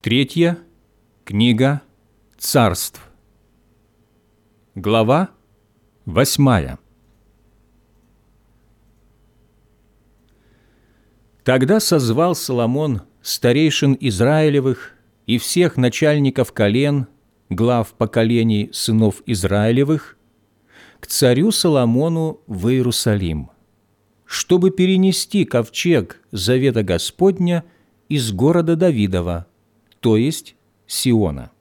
Третья книга Царств. Глава 8. Тогда созвал Соломон старейшин Израилевых и всех начальников колен, глав поколений сынов Израилевых, к царю Соломону в Иерусалим, чтобы перенести ковчег завета Господня из города Давидова, то есть Сиона.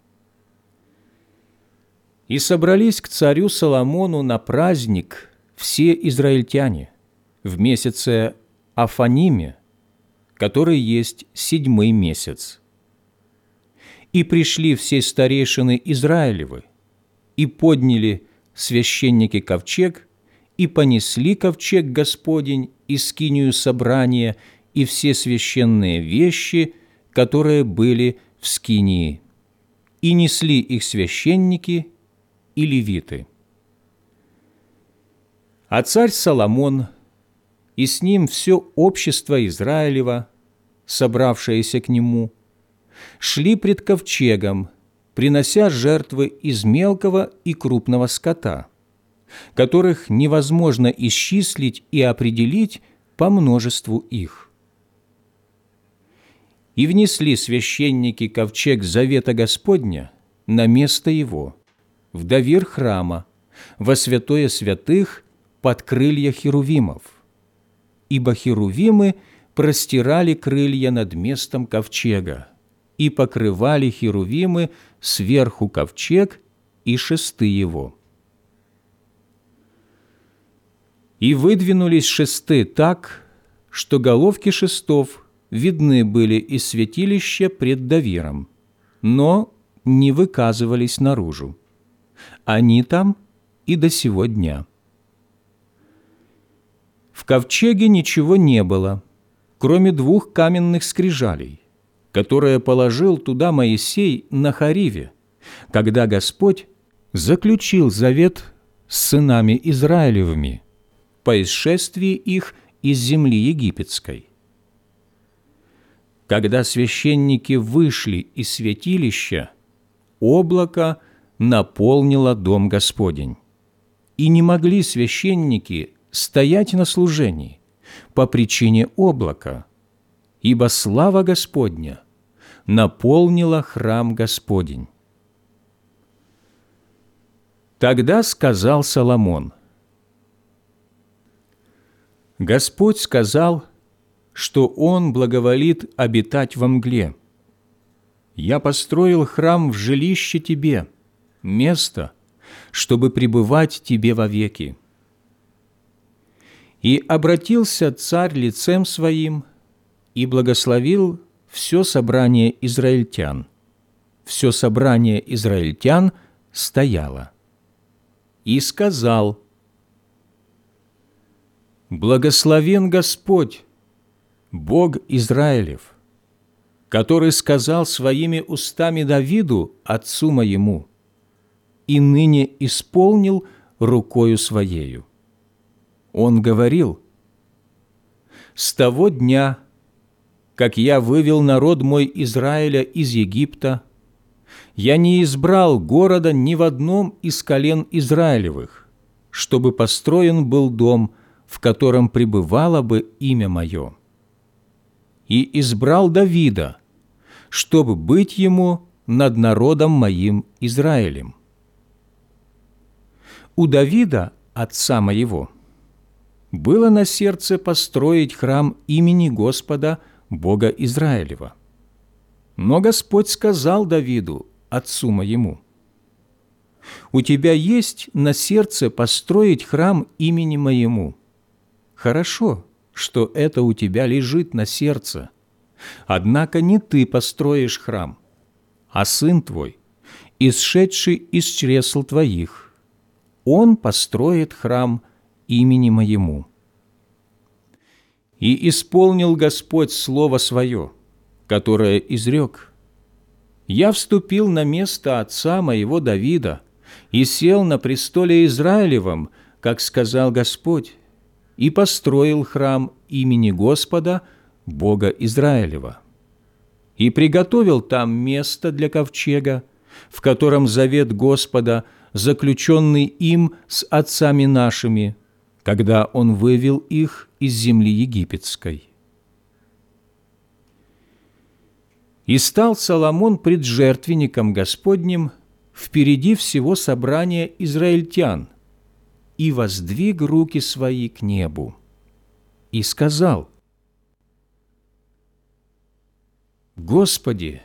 И собрались к царю Соломону на праздник все израильтяне в месяце Афаниме, который есть 7-й месяц. И пришли все старейшины Израилевы, и подняли священники ковчег, и понесли ковчег Господень и скинию собрания, и все священные вещи, которые были в скинии, и несли их священники и левиты. А царь Соломон и с ним все общество Израилева, собравшееся к нему, шли пред ковчегом, принося жертвы из мелкого и крупного скота, которых невозможно исчислить и определить по множеству их. И внесли священники ковчег завета Господня на место его, в довир храма, во святое святых под крылья херувимов, ибо херувимы простирали крылья над местом ковчега, и покрывали херувимы сверху ковчег и шесты его. И выдвинулись шесты так, что головки шестов видны были из святилища пред довиром, но не выказывались наружу. Они там и до сего дня. В ковчеге ничего не было, кроме 2 каменных скрижалей, которые положил туда Моисей на Хориве, когда Господь заключил завет с сынами Израилевыми по исшествии их из земли египетской. Когда священники вышли из святилища, облако наполнило дом Господень, и не могли священники стоять на служении по причине облака, ибо слава Господня наполнила храм Господень. Тогда сказал Соломон: «Господь сказал, что Он благоволит обитать во мгле. Я построил храм в жилище Тебе, место, чтобы пребывать Тебе вовеки». И обратился царь лицем своим и благословил все собрание израильтян. Все собрание израильтян стояло. И сказал: «Благословен Господь, Бог Израилев, который сказал своими устами Давиду, отцу моему, и ныне исполнил рукою своею. Он говорил: с того дня, как я вывел народ мой Израиля из Египта, я не избрал города ни в одном из колен Израилевых, чтобы построен был дом, в котором пребывало бы имя мое. И избрал Давида, чтобы быть ему над народом моим Израилем. У Давида, отца моего, было на сердце построить храм имени Господа, Бога Израилева. Но Господь сказал Давиду, отцу моему: «У тебя есть на сердце построить храм имени моему. Хорошо, что это у тебя лежит на сердце. Однако не ты построишь храм, а сын твой, исшедший из чресл твоих. Он построит храм имени моему». И исполнил Господь слово свое, которое изрек: «Я вступил на место отца моего Давида и сел на престоле Израилевом, как сказал Господь, и построил храм имени Господа, Бога Израилева. и приготовил там место для ковчега, в котором завет Господа, заключенный им с отцами нашими, когда Он вывел их из земли египетской. И стал Соломон пред жертвенником Господним впереди всего собрания израильтян, и воздвиг руки свои к небу, и сказал: «Господи,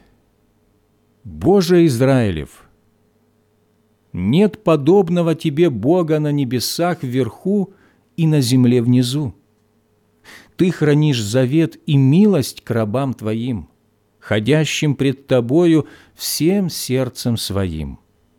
Боже Израилев, нет подобного Тебе Бога на небесах вверху и на земле внизу. Ты хранишь завет и милость к рабам Твоим, ходящим пред Тобою всем сердцем своим.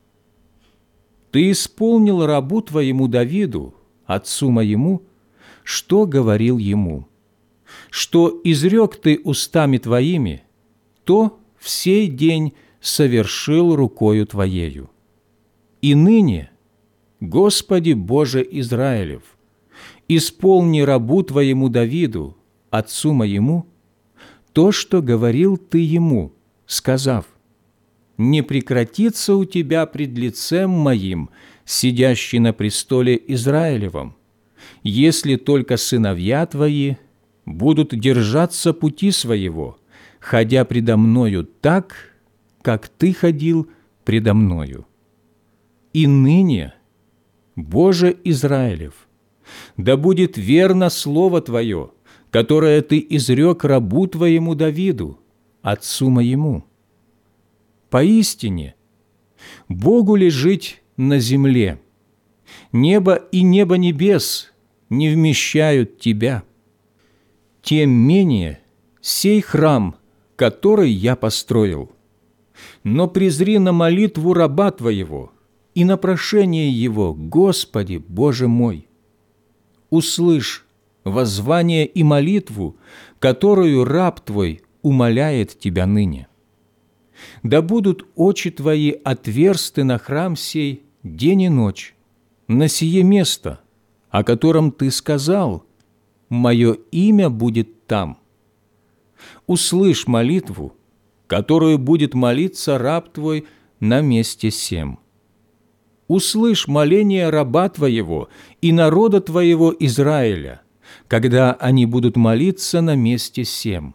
Ты исполнил рабу Твоему Давиду, отцу моему, что говорил ему, что изрек Ты устами Твоими, то в сей день совершил рукою Твоею. И ныне, Господи Боже Израилев, исполни рабу Твоему Давиду, отцу моему, то, что говорил Ты ему, сказав: не прекратится у Тебя пред лицем моим, сидящий на престоле Израилевом, если только сыновья Твои будут держаться пути своего, ходя предо Мною так, как Ты ходил предо Мною. И ныне, Боже Израилев, да будет верно слово Твое, которое Ты изрек рабу Твоему Давиду, отцу моему. Поистине, Богу ли жить на земле? Небо и небо небес не вмещают Тебя. Тем менее сей храм, который я построил. Но презри на молитву раба Твоего и на прошение его, Господи, Боже мой. Услышь воззвание и молитву, которую раб Твой умоляет Тебя ныне. Да будут очи Твои отверсты на храм сей день и ночь, на сие место, о котором Ты сказал: «Мое имя будет там». Услышь молитву, которую будет молиться раб Твой на месте сем. Услышь моление раба Твоего и народа Твоего Израиля, когда они будут молиться на месте сем.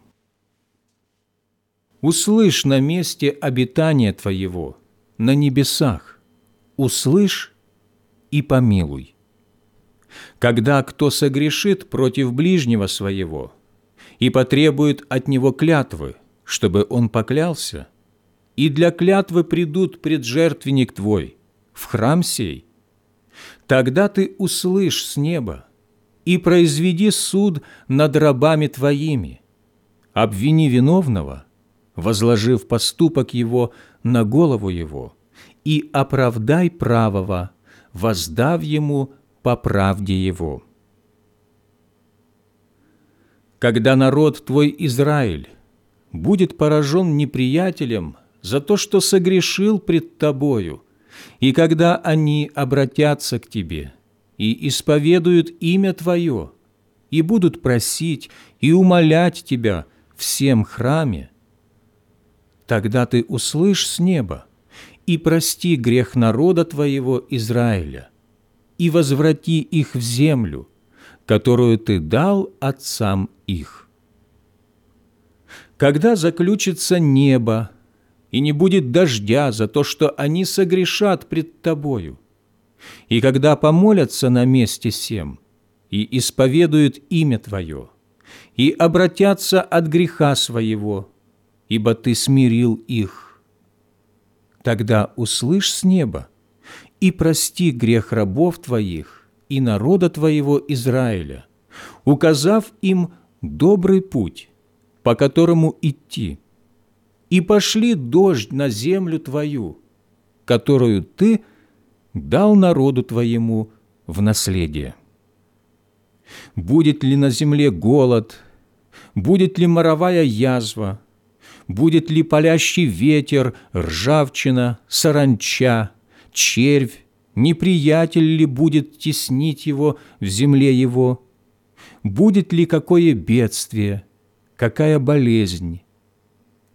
Услышь на месте обитания Твоего, на небесах, услышь и помилуй. Когда кто согрешит против ближнего своего и потребует от него клятвы, чтобы он поклялся, и для клятвы придут пред жертвенник Твой, в храм сей, тогда Ты услышь с неба и произведи суд над рабами Твоими, обвини виновного, возложив поступок его на голову его, и оправдай правого, воздав ему по правде его. Когда народ Твой Израиль будет поражен неприятелем за то, что согрешил пред Тобою, и когда они обратятся к Тебе и исповедуют имя Твое, и будут просить и умолять Тебя всем храме, тогда Ты услышь с неба и прости грех народа Твоего Израиля, и возврати их в землю, которую Ты дал отцам их. Когда заключится небо, и не будет дождя за то, что они согрешат пред Тобою, и когда помолятся на месте сем, и исповедуют имя Твое, и обратятся от греха своего, ибо Ты смирил их, тогда услышь с неба и прости грех рабов Твоих и народа Твоего Израиля, указав им добрый путь, по которому идти, и пошли дождь на землю Твою, которую Ты дал народу Твоему в наследие. Будет ли на земле голод, будет ли моровая язва, будет ли палящий ветер, ржавчина, саранча, червь, неприятель ли будет теснить его в земле его, будет ли какое бедствие, какая болезнь,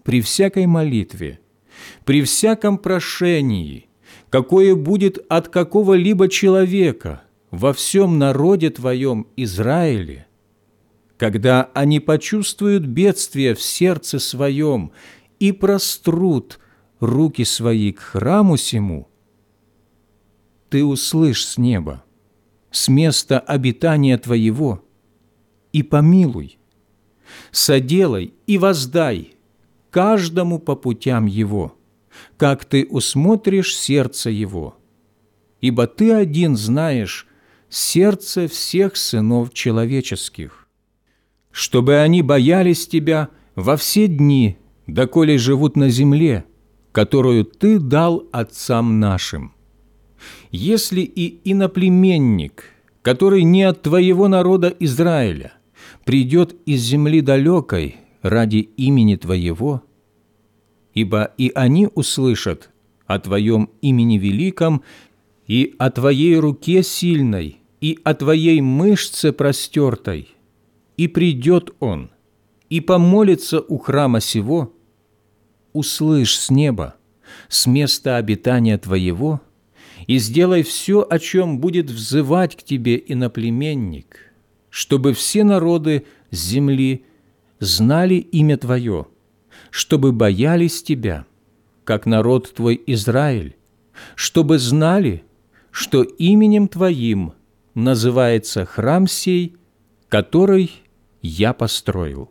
при всякой молитве, при всяком прошении, какое будет от какого-либо человека во всем народе Твоем Израиле, когда они почувствуют бедствие в сердце своем и прострут руки свои к храму сему, Ты услышь с неба, с места обитания Твоего, и помилуй, соделай и воздай каждому по путям его, как Ты усмотришь сердце его, ибо Ты один знаешь сердце всех сынов человеческих, чтобы они боялись Тебя во все дни, доколе живут на земле, которую Ты дал отцам нашим. Если и иноплеменник, который не от Твоего народа Израиля, придет из земли далекой ради имени Твоего, ибо и они услышат о Твоем имени великом и о Твоей руке сильной, и о Твоей мышце простертой, и придет он, и помолится у храма сего, услышь с неба, с места обитания Твоего, и сделай все, о чем будет взывать к Тебе иноплеменник, чтобы все народы с земли знали имя Твое, чтобы боялись Тебя, как народ Твой Израиль, чтобы знали, что именем Твоим называется храм сей, который Я построил.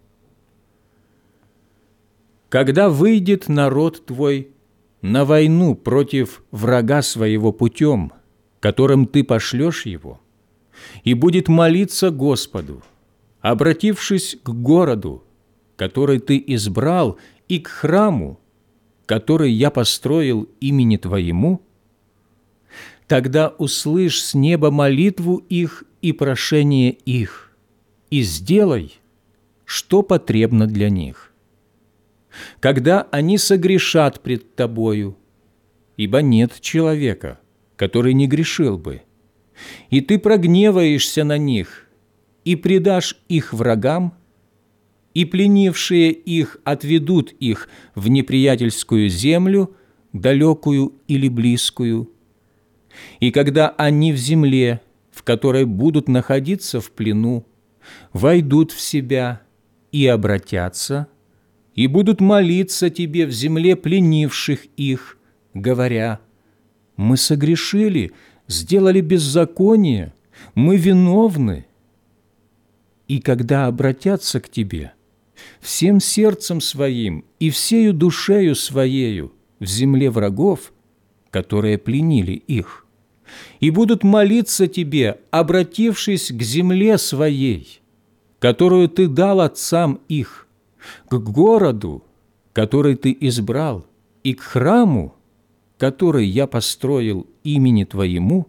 Когда выйдет народ Твой на войну против врага своего путем, которым Ты пошлешь его, и будет молиться Господу, обратившись к городу, который Ты избрал, и к храму, который Я построил имени Твоему, тогда услышь с неба молитву их и прошение их, и сделай, что потребно для них. Когда они согрешат пред Тобою, ибо нет человека, который не грешил бы, и Ты прогневаешься на них, и предашь их врагам, и пленившие их отведут их в неприятельскую землю, далекую или близкую. И когда они в земле, в которой будут находиться в плену, войдут в себя и обратятся, и будут молиться Тебе в земле пленивших их, говоря: «Мы согрешили, сделали беззаконие, мы виновны». И когда обратятся к Тебе всем сердцем своим и всею душею своею в земле врагов, которые пленили их, и будут молиться Тебе, обратившись к земле своей, которую Ты дал отцам их, к городу, который Ты избрал, и к храму, который Я построил имени Твоему,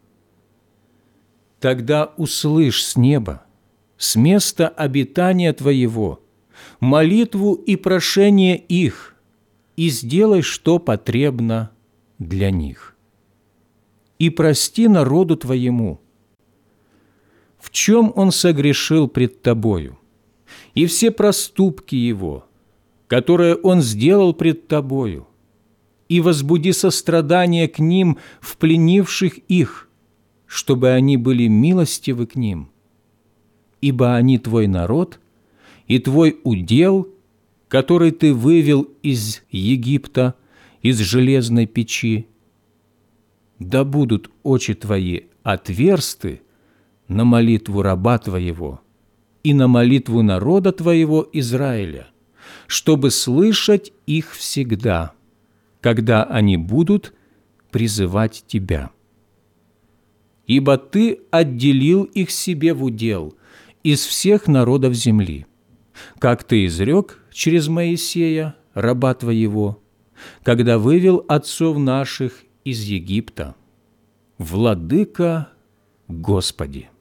тогда услышь с неба, с места обитания Твоего, молитву и прошение их, и сделай, что потребно для них. И прости народу Твоему, в чем он согрешил пред Тобою, и все проступки его, которые он сделал пред Тобою, и возбуди сострадание к ним, в пленивших их, чтобы они были милостивы к ним. Ибо они Твой народ и Твой удел, который Ты вывел из Египта, из железной печи. Да будут очи Твои отверсты на молитву раба Твоего и на молитву народа Твоего Израиля, чтобы слышать их всегда, когда они будут призывать Тебя. Ибо Ты отделил их себе в удел из всех народов земли, как Ты изрек через Моисея, раба Твоего, когда вывел отцов наших из Египта. Владыка Господи!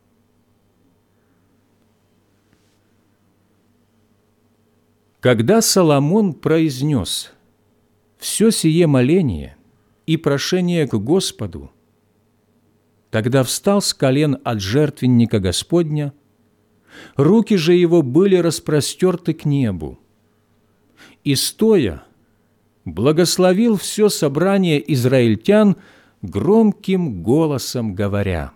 Когда Соломон произнес все сие моление и прошение к Господу, тогда встал с колен от жертвенника Господня, руки же его были распростерты к небу, и стоя, благословил все собрание израильтян громким голосом говоря: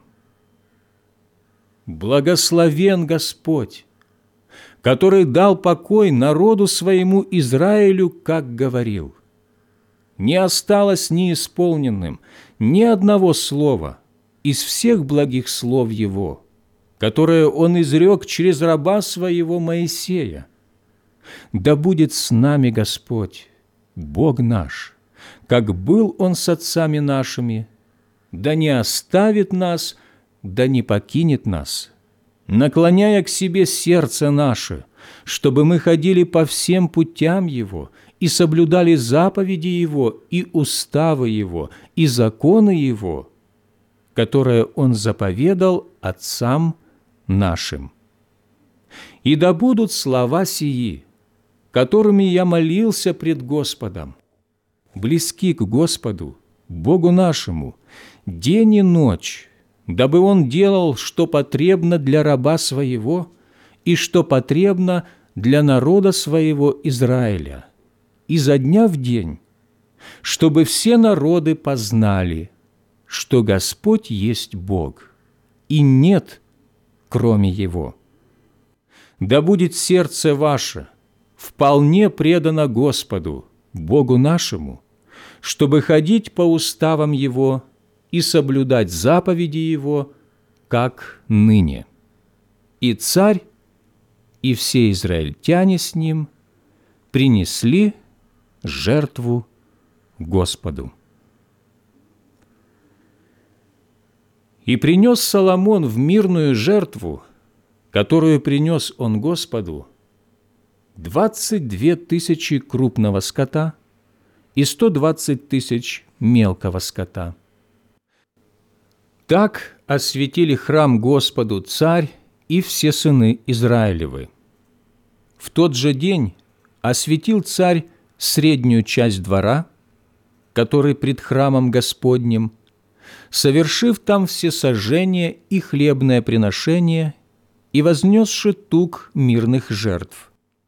«Благословен Господь, который дал покой народу своему Израилю, как говорил. Не осталось неисполненным ни одного слова из всех благих слов Его, которое Он изрек через раба Своего Моисея. Да будет с нами Господь, Бог наш, как был Он с отцами нашими, да не оставит нас, да не покинет нас, наклоняя к себе сердце наше, чтобы мы ходили по всем путям Его и соблюдали заповеди Его и уставы Его и законы Его, которые Он заповедал отцам нашим. И да будут слова сии, которыми я молился пред Господом, близки к Господу, Богу нашему, день и ночь, дабы Он делал, что потребно для раба Своего и что потребно для народа Своего Израиля, изо дня в день, чтобы все народы познали, что Господь есть Бог, и нет, кроме Его. Да будет сердце ваше вполне предано Господу, Богу нашему, чтобы ходить по уставам Его и соблюдать заповеди Его, как ныне. И царь, и все израильтяне с ним принесли жертву Господу. И принес Соломон в мирную жертву, которую принес он Господу, 22 тысячи крупного скота и 120 тысяч мелкого скота. Так осветили храм Господу царь и все сыны Израилевы. В тот же день осветил царь среднюю часть двора, который пред храмом Господним, совершив там всесожжение и хлебное приношение и вознесши тук мирных жертв.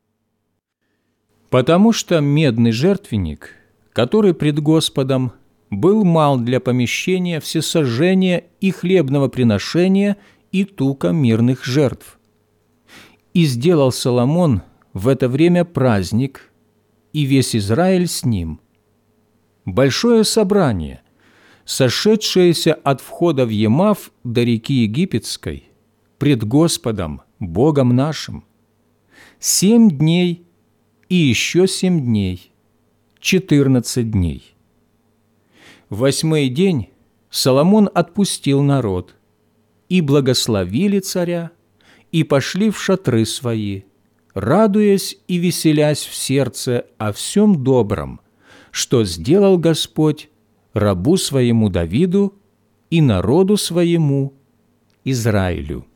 Потому что медный жертвенник, который пред Господом, был мал для помещения всесожжения и хлебного приношения и тука мирных жертв. И сделал Соломон в это время праздник, и весь Израиль с ним. Большое собрание, сошедшееся от входа в Емав до реки Египетской, пред Господом, Богом нашим, 7 дней и еще 7 дней, 14 дней. В 8-й день Соломон отпустил народ, и благословили царя, и пошли в шатры свои, радуясь и веселясь в сердце о всем добром, что сделал Господь рабу своему Давиду и народу своему Израилю.